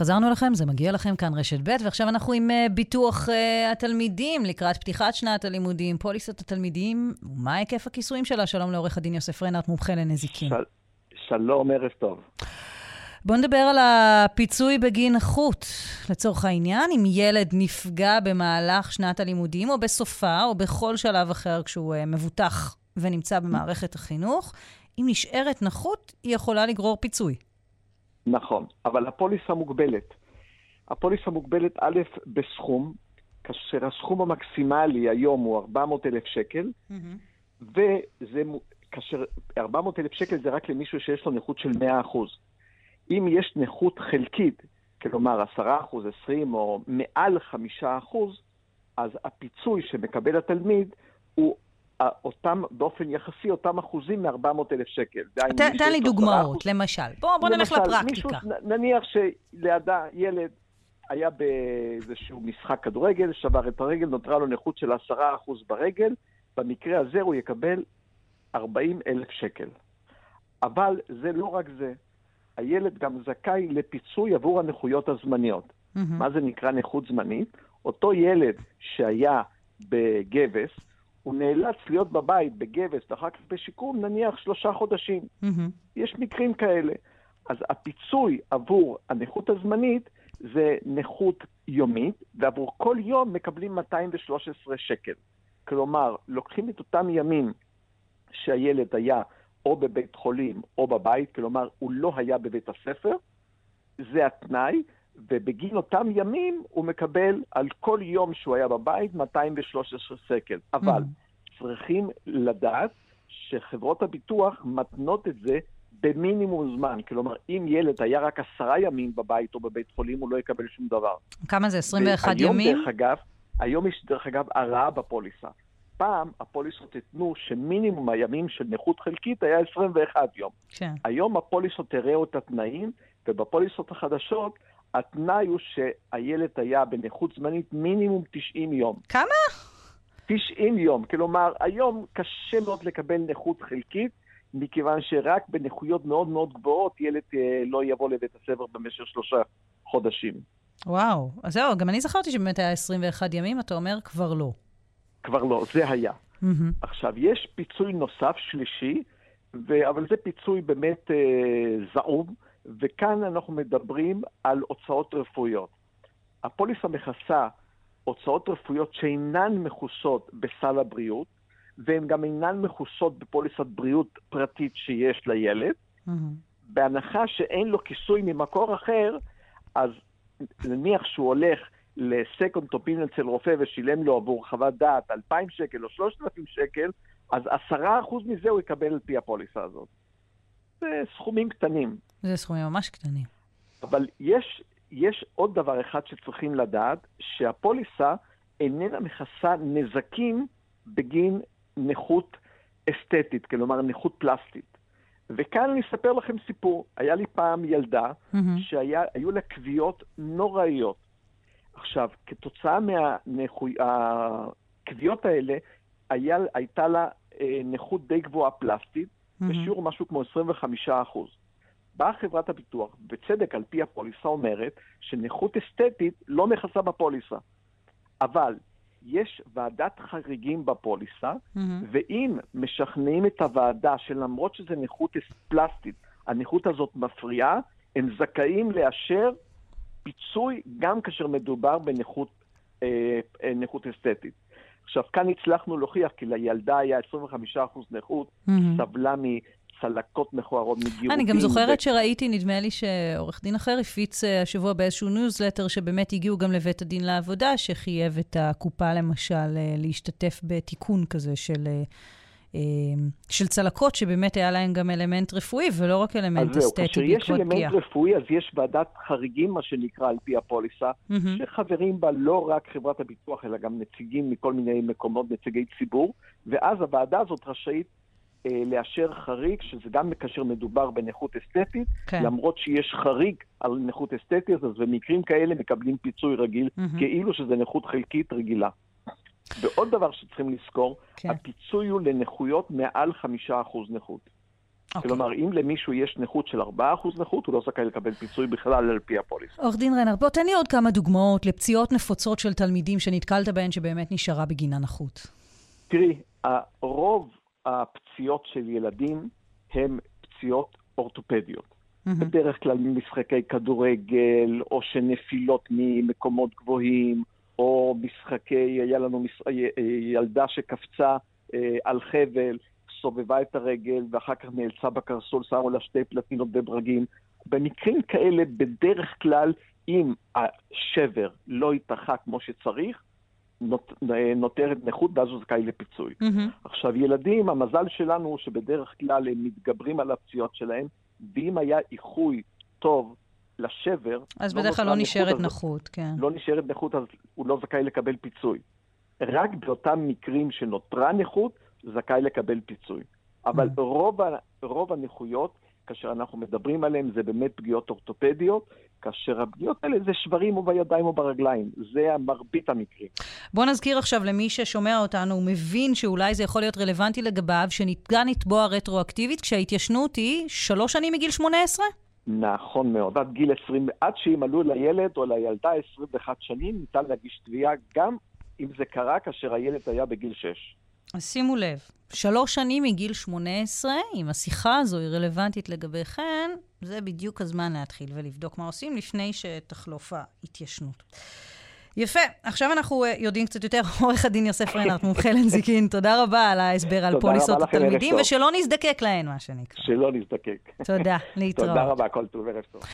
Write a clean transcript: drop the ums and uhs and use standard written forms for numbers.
חזרנו לכם, זה מגיע לכם כאן רשת ב', ועכשיו אנחנו עם ביטוח התלמידים לקראת פתיחת שנת הלימודים, פוליסת התלמידים, ומה היקף הכיסויים שלה? שלום לעורך הדין יוסף רנט, מומחה לנזיקים. שלום, ערב טוב. בואו נדבר על הפיצוי בגין נכות, לצורך העניין, אם ילד נפגע במהלך שנת הלימודים, או בסופה, או בכל שלב אחר כשהוא מבוטח ונמצא במערכת החינוך, אם נשארת נכות, היא יכולה לגרור פיצוי. נכון, אבל הפוליסה מוגבלת. הפוליסה מוגבלת א' בסכום, כאשר הסכום המקסימלי היום הוא 400,000 שקל, כאשר 400,000 שקל זה רק למישהו שיש לו נכות של 100%. אם יש נכות חלקית, כלומר 10%, 20% או מעל 5%, אז הפיצוי שמקבל התלמיד הוא אותם, באופן יחסי, אותם אחוזים מ-400,000 שקל. תן לי דוגמאות, למשל. בוא נלך לפרקטיקה. נניח שלידה ילד היה באיזשהו משחק כדורגל, שבר את הרגל, נותרה לו נכות של 10% ברגל, במקרה הזה הוא יקבל 40,000 שקל. אבל זה לא רק זה. הילד גם זכאי לפיצוי עבור הנכויות הזמניות. מה זה נקרא נכות זמנית? אותו ילד שהיה בגבס, הוא נאלץ להיות בבית בגבס, ואחר כך בשיקום, נניח 3 חודשים. יש מקרים כאלה. אז הפיצוי עבור הנכות הזמנית זה נכות יומית, ועבור כל יום מקבלים 213 שקל. כלומר, לוקחים את אותם ימים שהילד היה או בבית חולים או בבית, כלומר, הוא לא היה בבית הספר, זה התנאי, ובגין אותם ימים הוא מקבל על כל יום שהוא היה בבית 213 שקל. אבל צריכים לדעת שחברות הביטוח מתנות את זה במינימום זמן. כלומר, אם ילד היה רק 10 ימים בבית או בבית חולים, הוא לא יקבל שום דבר. כמה זה? 21 ימים? היום יש דרך אגב הרעה בפוליסה. פעם הפוליסות התנו שמינימום הימים של נכות חלקית היה 21 יום. כן. היום הפוליסות הראו את התנאים, ובפוליסות החדשות התנאי הוא שהילד היה בנכות זמנית מינימום 90 יום. כמה? 90 יום. כלומר, היום קשה מאוד לקבל נכות חלקית, מכיוון שרק בנכויות מאוד מאוד גבוהות ילד לא יבוא לבית הספר במשך 3 חודשים. וואו, אז זהו, גם אני זכרתי שבאמת היה 21 ימים, אתה אומר כבר לא. כבר לא, זה היה. עכשיו, יש פיצוי נוסף שלישי, אבל זה פיצוי באמת זעום, וכאן אנחנו מדברים על הוצאות רפואיות. הפוליסה מכסה הוצאות רפואיות שאינן מכוסות בסל הבריאות, והן גם אינן מכוסות בפוליסת בריאות פרטית שיש לילד. בהנחה שאין לו כיסוי ממקור אחר, אז נניח שהוא הולך לסקונד טופיניון אצל רופא ושילם לו עבור חוות דעת 2,000 שקל או 3,000 שקל, אז 10% מזה הוא יקבל על פי הפוליסה הזאת. זה סכומים קטנים. זה סכומים ממש קטנים. אבל יש עוד דבר אחד שצריכים לדעת, שהפוליסה איננה מכסה נזקים בגין נכות אסתטית, כלומר נכות פלסטית. וכאן אני אספר לכם סיפור. היה לי פעם ילדה שהיו לה כוויות נוראיות. עכשיו, כתוצאה מהכוויות האלה, הייתה לה נכות די גבוהה פלסטית, בשיעור משהו כמו 25%. באה חברת הביטוח, בצדק על פי הפוליסה אומרת, שנכות אסתטית לא מכסה בפוליסה. אבל יש ועדת חריגים בפוליסה, ואם משכנעים את הוועדה שלמרות שזה נכות פלסטית, הנכות הזאת מפריעה, הם זכאים לאשר פיצוי גם כאשר מדובר בנכות אסתטית. עכשיו, כאן הצלחנו להוכיח, כי לילדה היה 25% נכות, סבלה מצלקות מכוערות, מגירודים. אני גם זוכרת שראיתי, נדמה לי שעורך דין אחר הפיץ השבוע באיזשהו ניוזלטר, שבאמת הגיעו גם לבית הדין לעבודה, שחייב את הקופה למשל להשתתף בתיקון כזה של צלקות, שבאמת היה להם גם אלמנט רפואי, ולא רק אלמנט אסתטי בעקבות פגיעה. כשיש אלמנט רפואי, אז יש ועדת חריגים, מה שנקרא על פי הפוליסה, שחברים בה לא רק חברת הביטוח, אלא גם נציגים מכל מיני מקומות, נציגי ציבור, ואז הוועדה הזאת רשאית לאשר חריג, שזה גם כאשר מדובר בנכות אסתטית, למרות שיש חריג על נכות אסתטית, אז במקרים כאלה מקבלים פיצוי רגיל, כאילו שזה נכות חלקית רגילה. ועוד דבר שצריכים לזכור, הפיצוי הוא לנכויות מעל 5% נכות. כלומר, אם למישהו יש נכות של 4% נכות, הוא לא זכאי לקבל פיצוי בכלל על פי הפוליסה. עורך דין ריינהרט, בוא תן לי עוד כמה דוגמאות לפציעות נפוצות של תלמידים שנתקלת בהן שבאמת נשארה בגינה נכות. תראי, רוב הפציעות של ילדים הן פציעות אורתופדיות. בדרך כלל ממשחקי כדורגל, או שנפילות ממקומות גבוהים, או משחקי, היה לנו ילדה שקפצה על חבל, סובבה את הרגל, ואחר כך נאלצה בקרסול, שמו לה 2 פלטינות בברגים. במקרים כאלה, בדרך כלל, אם השבר לא יתרחק כמו שצריך, נותרת נכות, ואז הוא זכאי לפיצוי. עכשיו, ילדים, המזל שלנו הוא שבדרך כלל הם מתגברים על הפציעות שלהם, ואם היה איחוי טוב לשבר... אז בדרך כלל לא נשארת נכות, כן. לא נשארת נכות, אז הוא לא זכאי לקבל פיצוי. רק באותם מקרים שנותרה נכות, זכאי לקבל פיצוי. אבל רוב הנכויות, כאשר אנחנו מדברים עליהם, זה באמת פגיעות אורתופדיות, כאשר הפגיעות האלה זה שברים או בידיים או ברגליים. זה מרבית המקרים. בוא נזכיר עכשיו למי ששומע אותנו, הוא מבין שאולי זה יכול להיות רלוונטי לגביו, שניתן לתבוע רטרואקטיבית, כשההתיישנות היא 3 שנים מגיל 18? נכון מאוד. עד גיל 20, עד שימלאו לילד או לילדה 21 שנים, ניתן להגיש תביעה, גם אם זה קרה כאשר הילד היה בגיל 6. אז שימו לב, 3 שנים מגיל 18, אם השיחה הזו היא רלוונטית לגביכן, זה בדיוק הזמן להתחיל ולבדוק מה עושים לפני שתחלוף ההתיישנות. יפה, עכשיו אנחנו יודעים קצת יותר. עורך הדין יוסף ריינהרט, מומחה לנזיקין, תודה רבה על ההסבר על פוליסות התלמידים, ושלא נזדקק להן, מה שנקרא. שלא נזדקק. תודה, להתראות. תודה רבה, כל טוב, ערב טוב.